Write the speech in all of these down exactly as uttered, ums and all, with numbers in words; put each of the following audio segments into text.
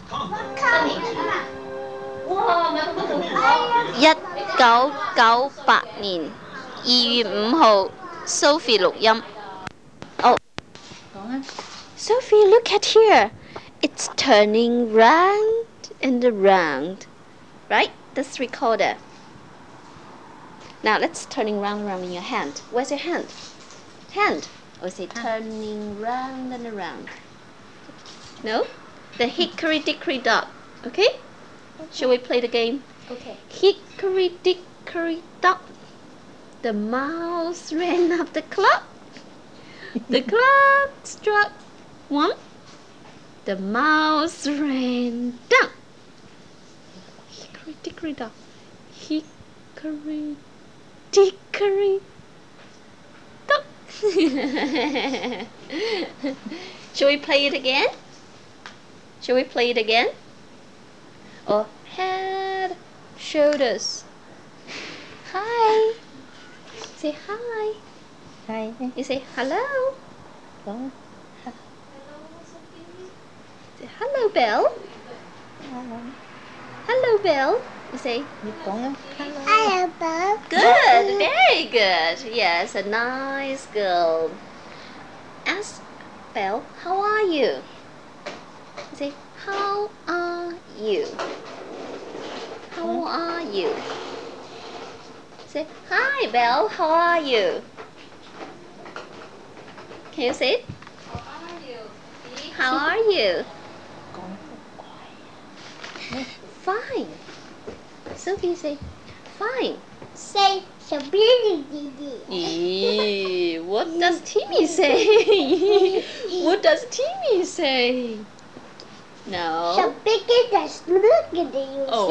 一九九八年二月五號 Sophie 錄音。Oh, Sophie, look at here. It's turning round and around. Right? This recorder. Now let's turning round and around in your hand. Where's your hand? Hand. Or is it turning round and around? No? The hickory dickory dock. Okay? Shall we play the game? Okay. Hickory dickory dock. The mouse ran up the clock. The clock struck one. The mouse ran down. Hickory dickory dock. Hickory dickory dock. Shall we play it again? Shall we play it again? Or head, shoulders. Hi. Say hi. Hi. You say hello. Con. Say hello, Belle. Hello. Hello, Belle. You say Con. Hello. Hello, Bob. good. Very good. Yes, a nice girl. Ask Belle, how are you? You say how are you? How are you? Say hi, Belle. How are you? Can you say it? How are you? How are you? Con. Fine. Sophie say fine. Say, Sabini Didi. Eee, what does Timmy say? What does Timmy say? No. Sabini does look at you. Oh.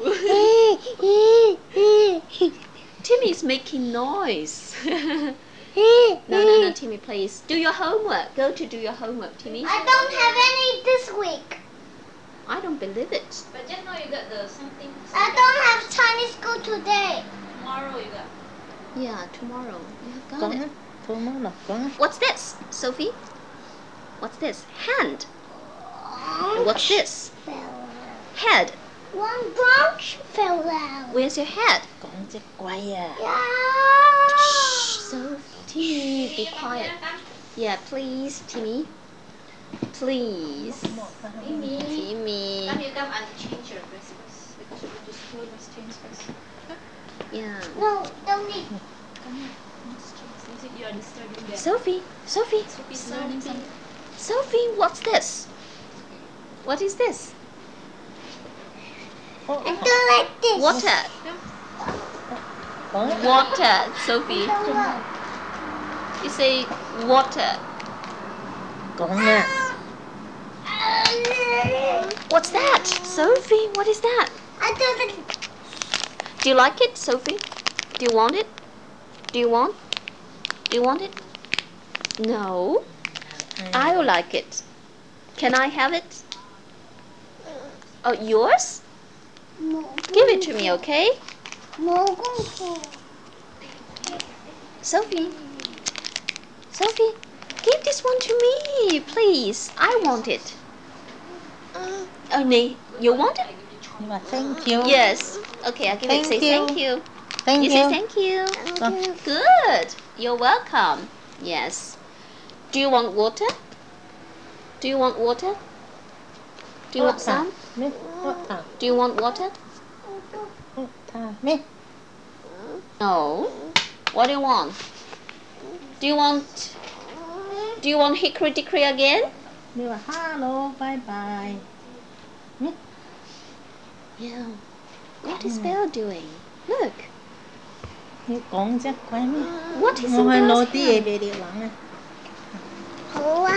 Say. Timmy's making noise. No, no, no, Timmy, please. Do your homework. Go to do your homework, Timmy. I don't have any this week. I don't believe it. But just now you got the something. I don't have Chinese school today. Tomorrow you got. Yeah, tomorrow. You have got Con. it. Tomorrow. Con. What's this, Sophie? What's this? Hand. And what's this? Fell out. Head. One branch fell out. Where's your head? Con sẽ quay à. Yeah. Shh, so Timmy, be quiet. Yeah, please, Timmy. Please. Timmy. Timmy. Come, you come and change your dress first because you want to school. Let's change first. Yeah. No, don't need. Come here. Let's change. Is it you are disturbing them? Sophie, Sophie, Sophie's learning something. Sophie, what's this? What is this? I don't like this. Water. Con. Water, Sophie. I don't like. You say water. Con à. What's that? Sophie, what is that? I don't like. Do you like it, Sophie? Do you want it? Do you want? Do you want it? No. I will like it. Can I have it? Oh, yours? Give it to me, okay? 먹어. Sophie. Sophie, give this one to me, please. I want it. Oh, nee, you want it? Nhưng mà thank you. Yes. Okay, I'll give it. Thank Say you. thank you. Thank You you. say thank you. Con. Good. You're welcome. Yes. Do you want water? Do you want water? Do you want some? Mẹ. Water. Do you want water? Water. Mẹ. No. What do you want? Do you want Do you want hickory dickory again? Đi bảo hello, bye bye. Mẹ. Yeah. What is Belle doing? Look. Như con chắc quay mẹ. What is in Ngồi Belle's lô tí hand? về đi lặng à. 좋아.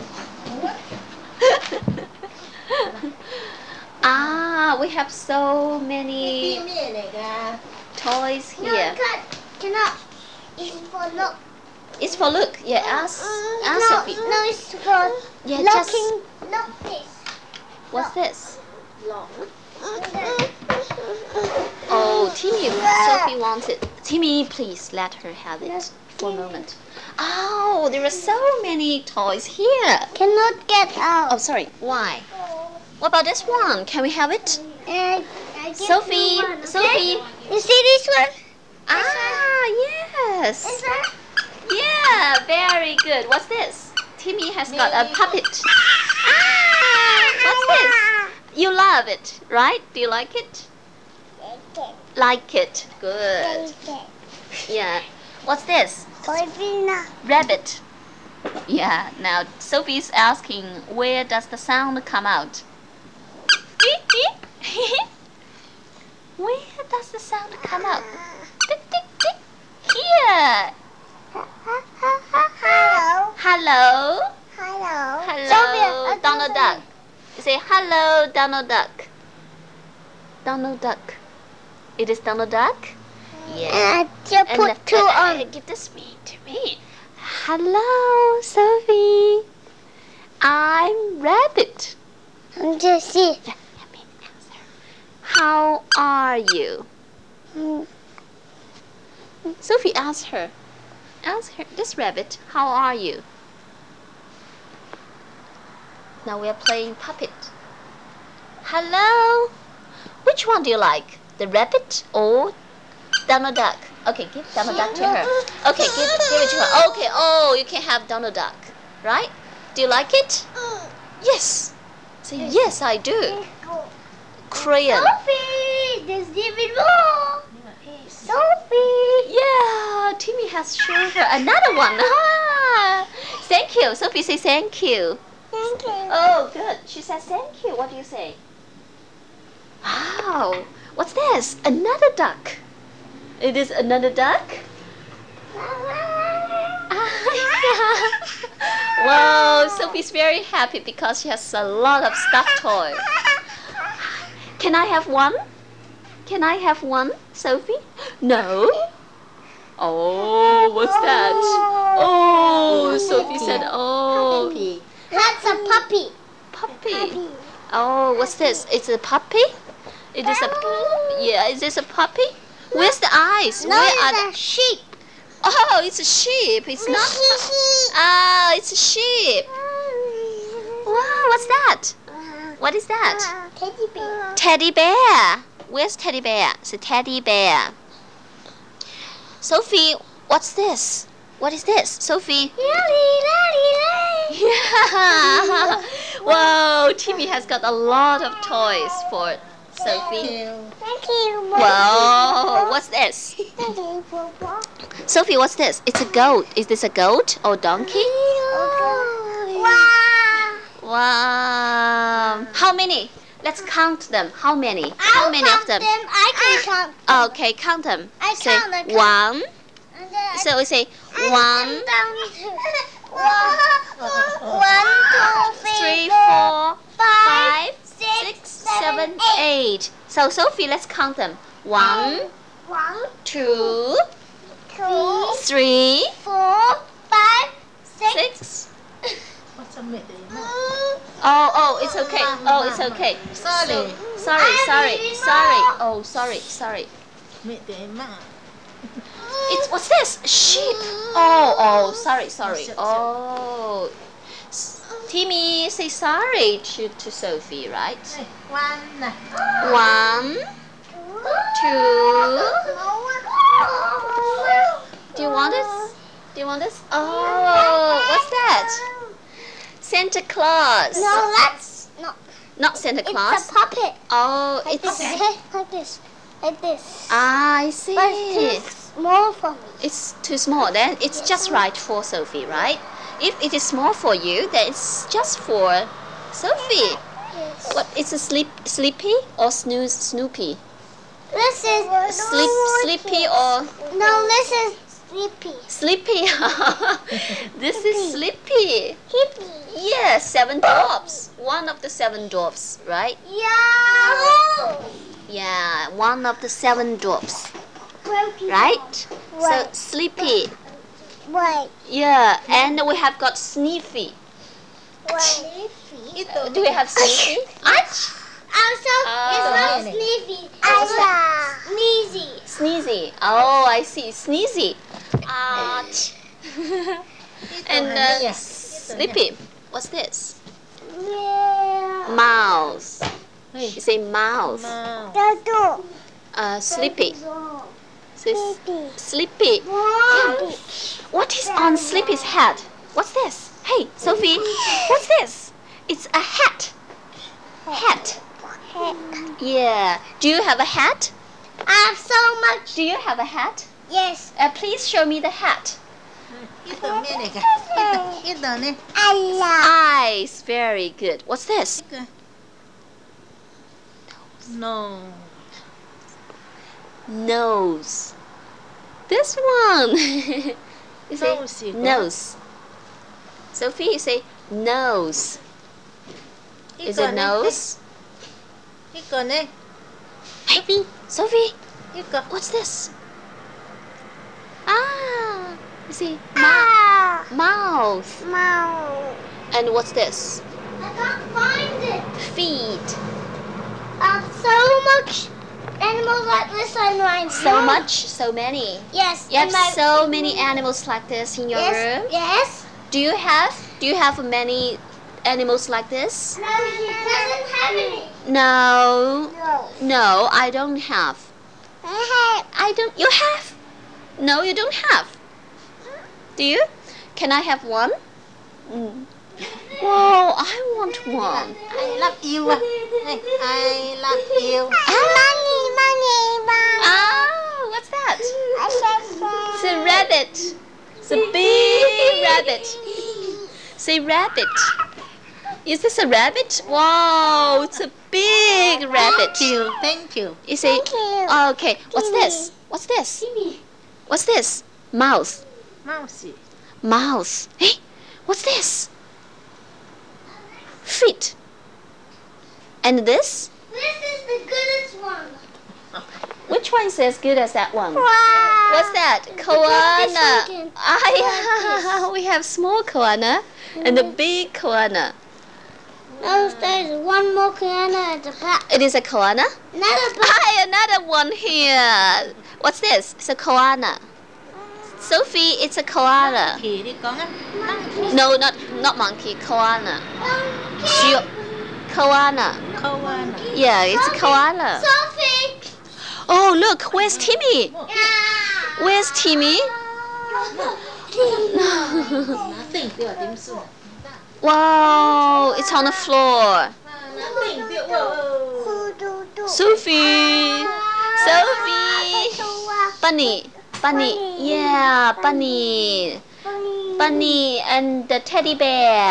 Ah, we have so many Mẹ này ra. toys No, here. cut. Cannot. It's for look. It's for look. Yeah, ask, ask no, Sophie. no, it's for Yeah, looking. Look this. What's this? Look. Oh, Timmy, Sophie wants it. Timmy, please let her have it for a moment. Oh, there are so many toys here. Cannot get out. Oh, sorry. Why? What about this one? Can we have it? And I get Sophie, the one, okay? Sophie. You see this one? Ah, yes. This one? Yeah, very good. What's this? Timmy has got a puppet. Ah, what's this? You love it, right? Do you like it? Like it. Good. Yeah. What's this? Rabbit. Yeah. Now Sophie's asking, where does the sound come out? Where does the sound come out? Tick, tick, tick. Here. Hello. Hello. Hello. Hello, Sophia, Donald Duck. You say hello, Donald Duck. Donald Duck. It is Donald Duck? Yeah. And I just And put uh, two uh, on. uh, give this me to me. Hello, Sophie. I'm Rabbit. And just see. Yeah, let me answer. How are you? Mm. Sophie asked her. Ask her, this rabbit, how are you? Now we are playing puppet. Hello. Which one do you like? The rabbit or Donald Duck? Okay, give Donald Duck to her. Okay, give, give it to her. Okay, oh, you can have Donald Duck, right? Do you like it? Yes. Say, yes, I do. Crayon. Sophie, there's even more. Sophie. Yeah, Timmy has shown her another one. Ah, thank you. Sophie say thank you. Thank you. Oh, good. She says thank you. What do you say? Wow. What's this? Another duck. It is another duck? Wow, Sophie's very happy because she has a lot of stuffed toys. Can I have one? Can I have one, Sophie? No? Oh, what's that? Oh, Sophie said, oh, That's a puppy. puppy. Oh, what's this? It's a puppy? It is a, yeah, is this a puppy? Where's the eyes? No, Where are it's the, a sheep. oh, it's a sheep. It's not, ah, it's a sheep. Wow, what's that? What is that? Teddy bear. Teddy bear. Where's teddy bear? It's a teddy bear. Sophie, what's this? What is this? Sophie? Yeah. Wow, Timmy has got a lot of toys for Sophie. Thank you. Wow, what's this? Sophie, what's this? It's a goat. Is this a goat or donkey? Wow. Wow. How many? Let's count them. How many? How I'll many count of them? I can count. them. Okay, count them. I Say count, I count. one. And then I So we say I one, count down to one, one, two, three, three, four, five, five, six, seven, eight. eight. So Sophie, let's count them. One, One, two, two, three, four, five, six. six. What's a minute? Oh, oh, it's okay. Oh, it's okay. Sorry. Sorry, I sorry, really sorry. know. Oh, sorry, sorry. Minute ma. It's what's this? Sheep. Oh, oh, sorry, sorry. Oh, S- Timmy, say sorry to to Sophie, right? One. One, two. Do you want this? Do you want this? Oh, what's that? Santa Claus. No, that's not. Not Santa Claus. It's a puppet. Oh, Like it's. this. Like this. Like this. Ah, I see. But it's too small for me. It's too small. Then it's just right for Sophie, right? If it is small for you, then it's just for Sophie. Yes. What? It's a sleep, sleepy or snooze, Snoopy? This is Sleep, sleepy or No, this is sleepy. sleepy? This is sleepy. Sleepy. Yes, seven dwarfs. One of the seven dwarfs, right? Yeah. Yeah, one of the seven dwarfs, right? So Right. sleepy. Wait. Yeah, and we have got sniffy. Wait. Do we have sniffy? Also, it's not Oh. sneezy. It's sneezy. Sneezy. Oh, I see. Sneezy. Ouch. And uh, sleepy. What's this? Yeah. Mouse. เฮ้ย You say mouse. มา Dodo. Uh, sleepy. Say s- Sleepy. sleepy. What is on Sleepy's head? What's this? Hey, Sophie. What's this? It's a hat. Hat. Yeah. Do you have a hat? I have so much. Do you have a hat? Yes. Uh, please show me the hat. อีตัวแม่เด็กอะอีตัวนี่ Allah. Eyes. Very good. What's this? no Nose. This one. You say Nose อีก nose. Sophie, you say nose. อี Is ตัว it นี่ nose? อีตัวนี่ Hey, Sophie, อีตัว what's this? Ah, you see, Ah. mouth. Mouse. And what's this? I can't find it. Feet. I have so much animals like this on my So house. much, so many. Yes. You have in my, so many animals like this in your yes. room. Yes. Do you have? Do you have many animals like this? No, she doesn't have any. No. No. No, I don't have. I have. I don't. You have? No, you don't have. Do you? Can I have one? Mm. Whoa, I want one. ไอรักอิวอะไอรักอิว Money, money, money. Ah, what's that? I said It's a rabbit. It's a big rabbit. Say rabbit. Is this a rabbit? Wow, it's a big rabbit. thank you thank you You say, Thank you. okay, what's this? What's this? What's this? Mouse. เมาสิ Mouse. Hey, what's this? Feet. And this? This is the goodest one. Which one is as good as that one? Wow. What's that? Look at this Koala. one. Ah, yeah. We have small koala and the big koala. No, there's one more piano at the back. It is a koala. Another back. Ah, another one here. What's this? It's a koala. Sophie, it's a koala. ขี่ดีกองอะนั่งขี่ No, not not monkey. Koala. Okay. Geo- koala. เข้าว่าน่ะ Yeah, it's a koala. Sophie. Oh, look, where's Timmy? Yeah. Where's Timmy? น้าติ่งเตี้ยวจิ้มสุ่ม Wow, it's on the floor. น้าติ่งเตี้ยวเออ Sophie, Sophie, bunny, bunny, yeah, bunny, bunny, and the teddy bear.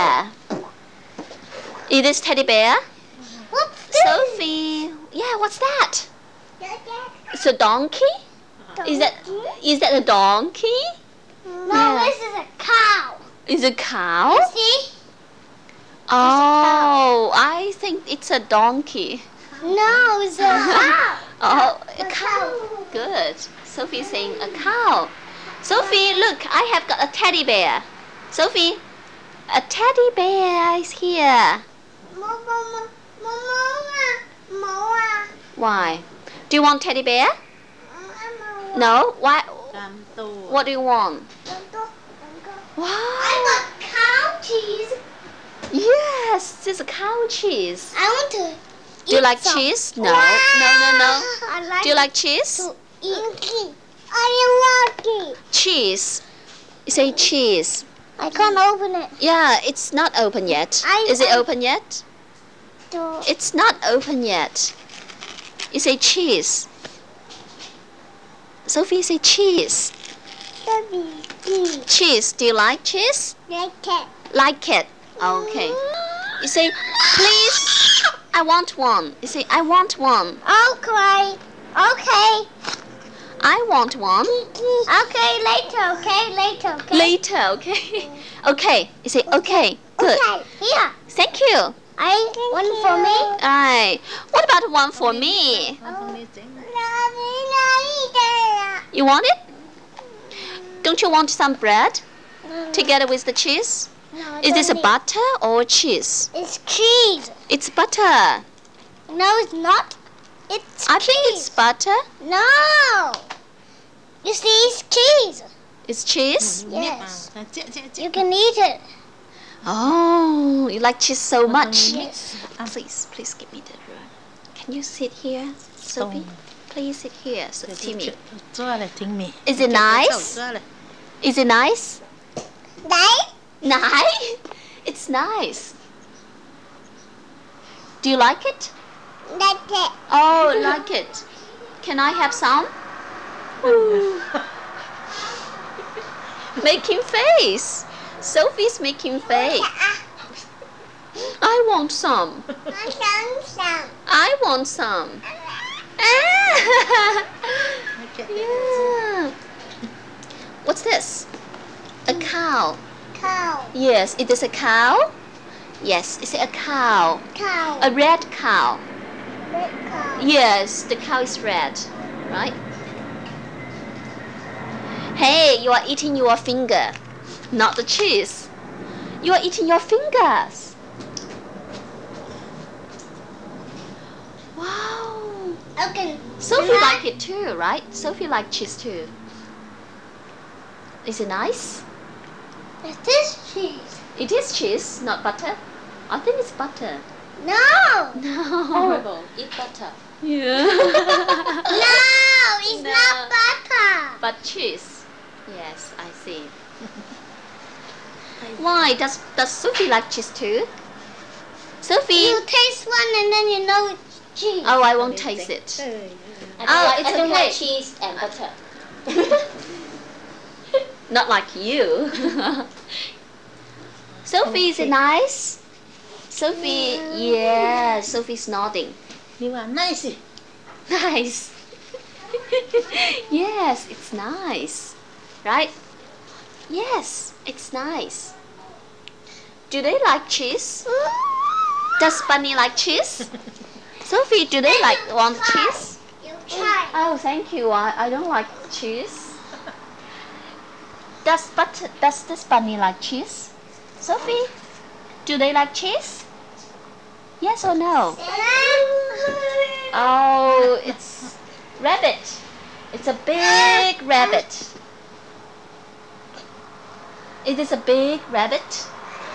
Is this teddy bear? What's this? Sophie, yeah, what's that? It's a donkey. Is that is that a donkey? No, this is a cow. Is it a cow? See? Oh, I think it's a donkey. No, it's a cow. Oh, a A cow. cow. Good. Sophie's saying a cow. Sophie, look, I have got a teddy bear. Sophie, a teddy bear is here. Mama, mama, mama. Why? Do you want teddy bear? No? Why? ตามตัว What do you want? I Wow. want cow cheese. Yes, this is a cow cheese. I want to. Do you eat like some. cheese? No. No, no, no. I like Do you like cheese? to eat. I want it. Cheese. You say cheese. I can't open it. Yeah, it's not open yet. I- Is it I- open yet? To- It's not open yet. You say cheese. Sophie, say cheese. Baby, Cheese. Do you like cheese? like it. Like it. Okay. You say, please, I want one. You say, I want one. Okay. Okay. I want one. Okay, later, okay, later, okay. Later, okay? Okay. You say, okay. Good. Okay, here. Thank you. I one for me. Alright. What about one for me? เอาตรงนี้เจ๋ง You want it? Don't you want some bread together with the cheese? No, I Is this a don't need- butter or cheese? It's cheese. It's butter. No, it's not. It's I think it's cheese. butter. No. You see, it's cheese. It's cheese. เนี่ย Yes. อ่ะเจ๊ะเจ๊ะเจ๊ะ You can eat it. Oh, you like cheese so much. Yes. Please, please give me the room. Can you sit here, Sophie? Please sit here, so Timmy. Is it nice? Is it nice? Đấy. Nice? It's nice. Do you like it? That's it. Oh, like it. Can I have some? Making face. Sophie's making face. I want some. Nó sống sống. I want some. Ah. Yeah. What's this? A cow. Cow. Yes, it is a cow. Yes, it's a cow. Cow. A red cow. Red cow. Yes, the cow is red, right? Hey, you are eating your finger, not the cheese. You are eating your fingers. Wow. Okay. Sophie like it too, right? Sophie like cheese too. Is it nice? Is this cheese? It is cheese, not butter. I think it's butter. No. No. Horrible. Eat butter. Yeah. No, it's No. not butter. But cheese. Yes, I see. Why does does Sophie like cheese too? Sophie. You taste one and then you know it's cheese. Oh, I won't taste it. I don't, Oh, like, it's I don't okay. like cheese and butter. Not like you. Sophie, is it nice? Sophie, yeah, Sophie's nodding. You are nice. Nice. Yes, it's nice. Right? Yes, it's nice. Do they like cheese? Does Bunny like cheese? Sophie, do they like want cheese? You try. Oh, thank you. I, I don't like cheese. Does but does this bunny like cheese? Sophie, do they like cheese? Yes or no? Oh, it's rabbit. It's a big rabbit. It is a big rabbit.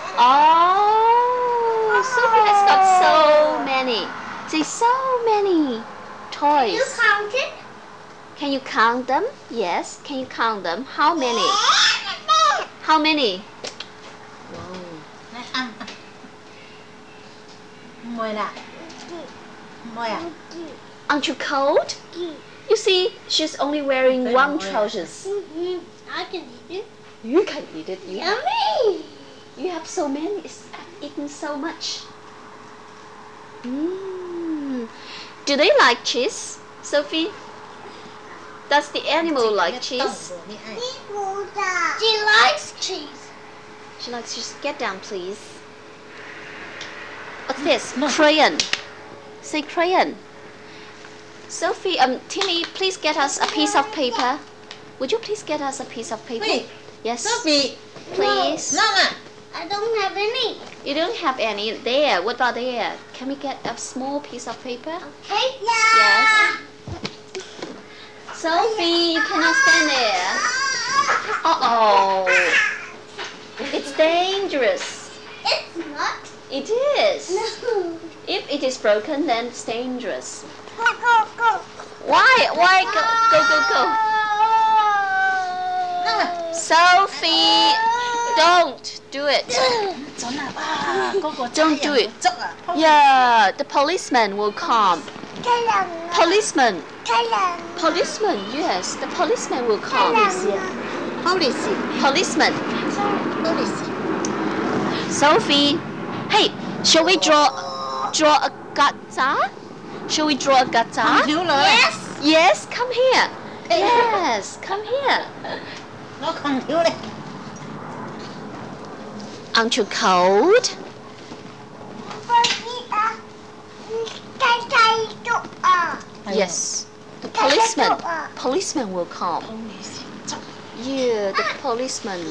Oh, Sophie has got so many. See, so many toys. You count it? Can you count them? Yes. Can you count them? How many? How many? Này, ăn, ăn. Mời nào. Mời à? Aren't you cold? You see, she's only wearing Okay, one boy. trousers. Mm-hmm. I can eat it. You can eat it. You have, Yummy. you have so many. It's eaten so much. Mm. Do they like cheese, Sophie? Does the animal like cheese? She likes cheese. She likes cheese. Get down, please. What's this? No. Crayon. Say crayon. Sophie, um, Timmy, please get us a piece of paper. Would you please get us a piece of paper? Wait, Yes, Sophie. please. No, no. I don't have any. You don't have any there. What about there? Can we get a small piece of paper? Okay? Yes. Sophie, you cannot stand there. Uh-oh. It's dangerous. It's not. It is. No. If it is broken, then it's dangerous. Go, go, go. Why? Why? Go, go, go, go. Sophie, don't do it. Chỗ nào ba, có của Don't trái do à, it. chốc à? Yeah, the policeman will come. Cái lần. Policeman. Cái lần. Policeman, yes, the policeman will come. Policy. Policeman. Policy. Sophie, hey, shall we draw draw a gacha? Shall we draw a Không gacha? thiếu lời. Yes. Yes, come here. Yes, come here. Nó không thiếu đây. Aren't you cold? Cái cây trụ à. Yes. The policeman. Policeman will come. Policy. Chốc. Yeah, the policeman.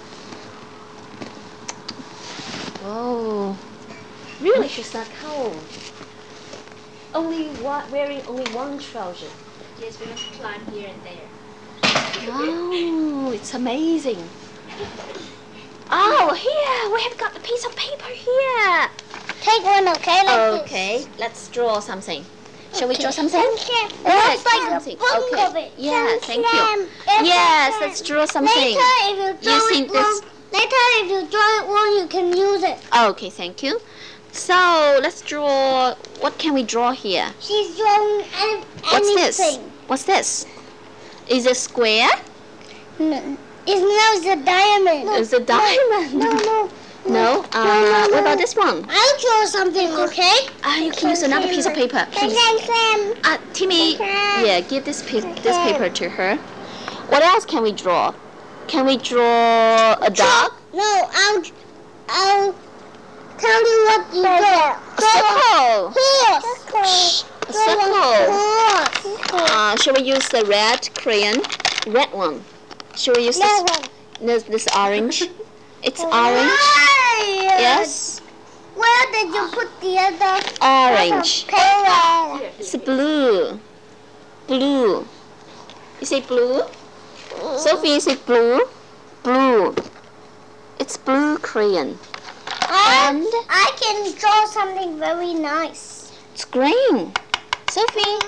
Oh, really? She's not cold. Only one, wearing only one trouser. Yes, we must climb here and there. Wow, it's amazing. Oh, here we have got a piece of paper here. Take one, okay? Like Okay, this. let's draw something. Shall we Okay. draw something? It Yeah, looks like a something. book Okay. of it. Yeah, thank you. It's Yes, like let's that. draw something. Later, if you draw Using it this- wrong, later if you draw it wrong, you can use it. Okay, thank you. So let's draw. What can we draw here? She's drawing any, What's this? anything. What's this? Is it square? No, it's not the diamond. Is it diamond? No, no. No. Uh, no, what about no. this one? I'll draw something, okay? Ah, you can use another piece of paper, please. Uh, Timmy, Okay. yeah, give this piece, this paper to her. What else can we draw? Can we draw a dog? No, I'll, I'll tell you what you draw. A circle. Horse. A circle. Horse. Uh, shall we use the red crayon? Red one. Shall we use this? This, this orange. It's orange. Why? Yes. Where did you put the other Orange. paper? It's blue. Blue. You say blue? Sophie, you say blue? Blue. It's blue crayon. And And I can draw something very nice. it's green. Sophie.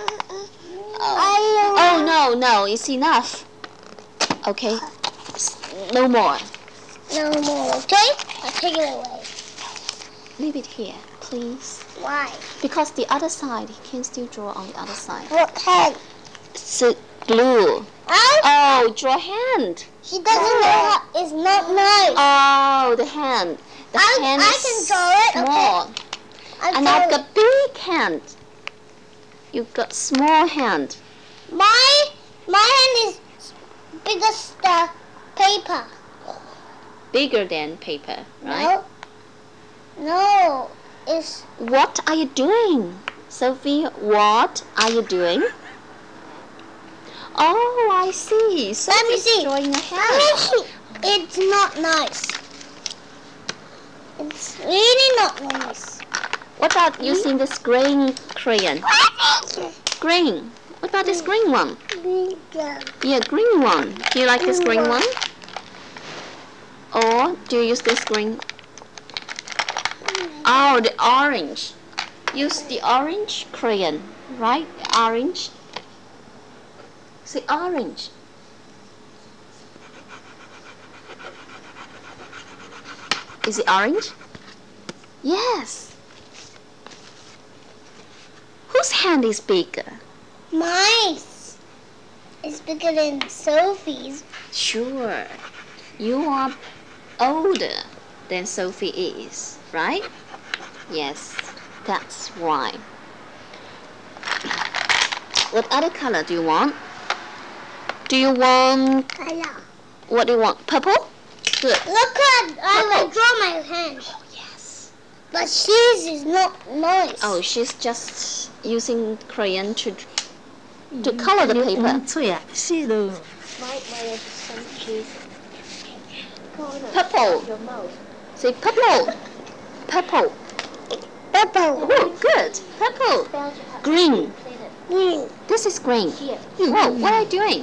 I, Oh, no, no. It's enough. Okay. S- No more. No more, okay? I'll take it away. Leave it here, please. Why? Because the other side, he can still draw on the other side. What hand? It's uh, blue. Oh, Oh, draw hand. she doesn't know how. It's not nice. Oh, the hand. The I- hand I is can draw it, okay. small. I'll And draw I've it. got big hand. You've got small hand. My my hand is biggest the paper. Bigger than paper, right? No, no, it's What are you doing? Sophie, what are you doing? Oh, I see. Let me Sophie's see. drawing a hand. it's not nice. It's really not nice. What about using this green crayon? Green. What about this green one? Yeah, green one. Do you like this green one? Or do you use this green? Oh, the orange. Use the orange crayon, right? Orange. Say orange. Is it orange? Yes. Whose hand is bigger? Mice. It's bigger than Sophie's. Sure. You are older than Sophie is, right? Yes, that's right. What other color do you want? Do you want, Color. what do you want? Purple? Good. Look at, I will Purple. draw my hand. Oh, yes. But she's is not nice. Oh, she's just using crayon to to color the paper. 脆啊，是咯。 Purple. Say purple. Purple. Purple. Oh, good. Purple. Green. Green. This is green. Whoa, what are you doing?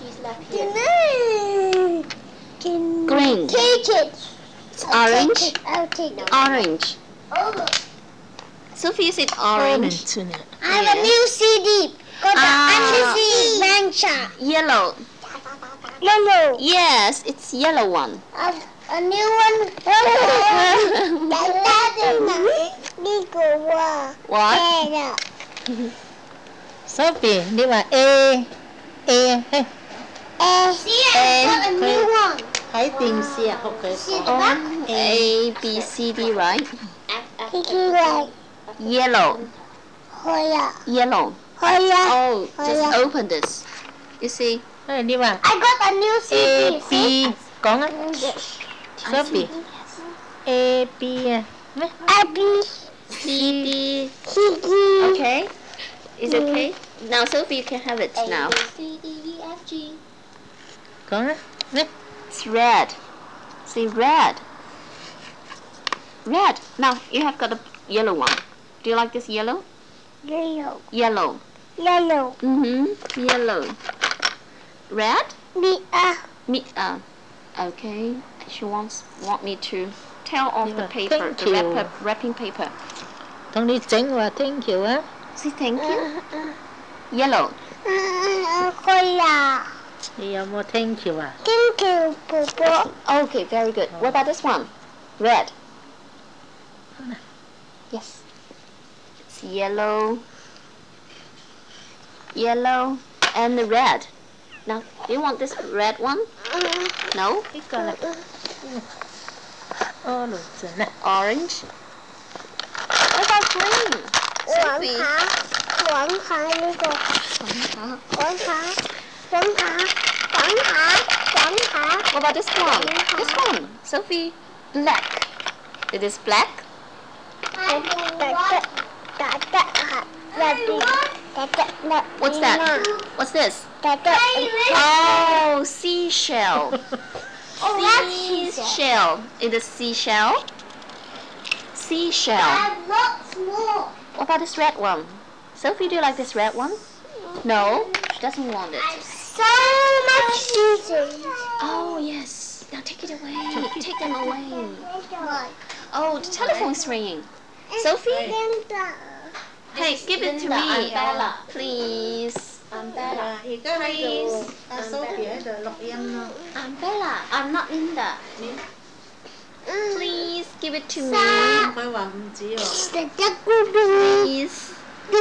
Green. Green. Take it. It's I'll orange. Take it. I'll take it. Orange. Oh, Sophie said 很 orange. 脆啊。 I have a new C D. Got the Ah. Undersea Adventure. Yellow. Yellow. Yes, it's yellow one. A, a new one. What? Sophie，你話 A A 嘿 Uh, see, I got a new one. 喺電視啊，學佢 See 講 the back? Oh, A, B, C, D, right? Kiki like. Yellow. Hoya. Yellow. Hoya. Oh, Oh, just yeah. open this. You see? 誒你話 I got a new C A D. See? B 講啊，Sophie A B 啊咩 Abby. C, D. Kiki. Okay. Is it okay? Now Sophie, you can have it now. C D E F G. 講啊咩 It's red. See, red. Red. Now you have got a yellow one. Do you like this yellow? Yellow. Yellow. Yellow. Mm-hmm. Yellow. Red? Me, uh, Me. Uh. Okay. She wants want me to tell off the Yeah, paper, thank the you. wrapper, wrapping paper. 同你整話 thank you 啊。 Say thank you. Yellow. 開啊！ 你有冇 thank you 啊？ Thank you，寶寶。 Okay, very good. What about this one? Red. Yes. It's yellow. Yellow and the red. Now, do you want this red one? No? 呢個啦。哦，路整啊。 Orange. What about green? 玩 Sophie. 下，玩下呢個，玩下，玩下，玩下，玩下。 What about this one? This one. Sophie. Black. It is black. 打得打得下入邊，打得入邊 What's that? What's this? 打得 Oh, seashell. Oh, that's Seashell. It is seashell. Seashell. have lots more. What about this red one? Sophie, do you like this red one? No, she doesn't want it. So much season. Oh, yes. Now take it away. Take them away. Oh, the telephone's ringing. Sophie? Hey, give it to me. Please. Umbrella. 而家喺度，阿 Sophie 喺度錄音咯。 Umbrella, I'm not Linda. Please give it to me. 佢話唔止喎。 Please.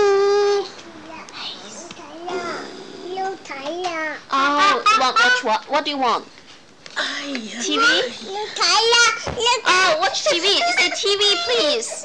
要睇啊！ Oh, want watch what? What do you want? 哎呀！ T V? 要睇啊！要 Oh, watch T V. You say T V, please.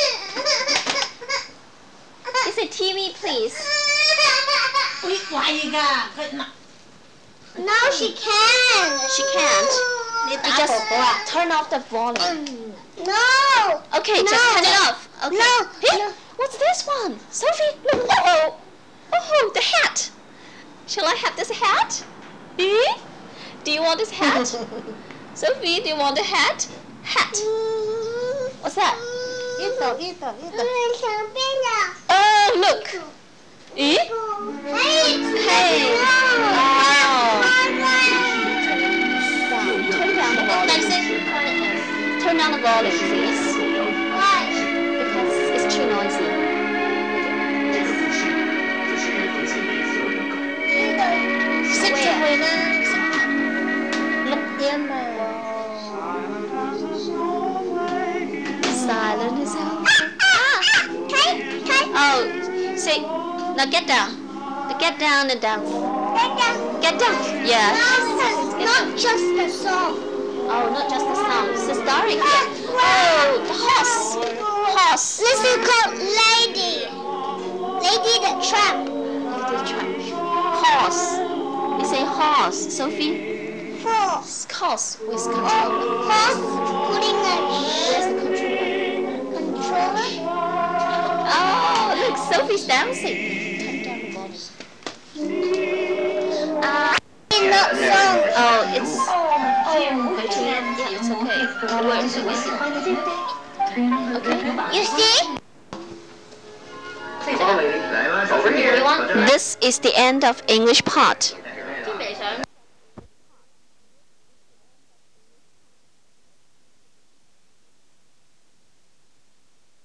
You say T V, please. 會貴㗎，佢嗱 No, she can. She can't. 你 You 打 just 婆婆啊！ turn off the volume. No. Okay, just No. turn it off. Okay. No, Hey, no. what's this one? Sophie, look. Oh, oh, the hat. Shall I have this hat? Eh? Do you want this hat? Sophie, do you want the hat? Hat. What's that? 呢度呢度呢度。 上邊啊！ Oh, look. Eh? Hey. Hey. Wow. Turn down the volume. Turn down the volume, please. Why? Because it's too noisy. Where? 錄音啊！ Silent is out. Take, take, Oh, say, now get down. Now get down and down. take down. Get down. Yeah. No, not just the song. Oh, not just the sound. It's the story here. Oh, the horse. Horse. Listen, called Lady. Lady the Tramp. Lady the Tramp. Horse. You say horse, Sophie. Horse. Horse with controller. Horse putting a Where's the controller? controller. Oh, look, Sophie's dancing. Turn down the volume. Uh, Not song. oh, it's. Oh, yeah, it's okay. The words are missing. Okay. You see? This is the end of English part.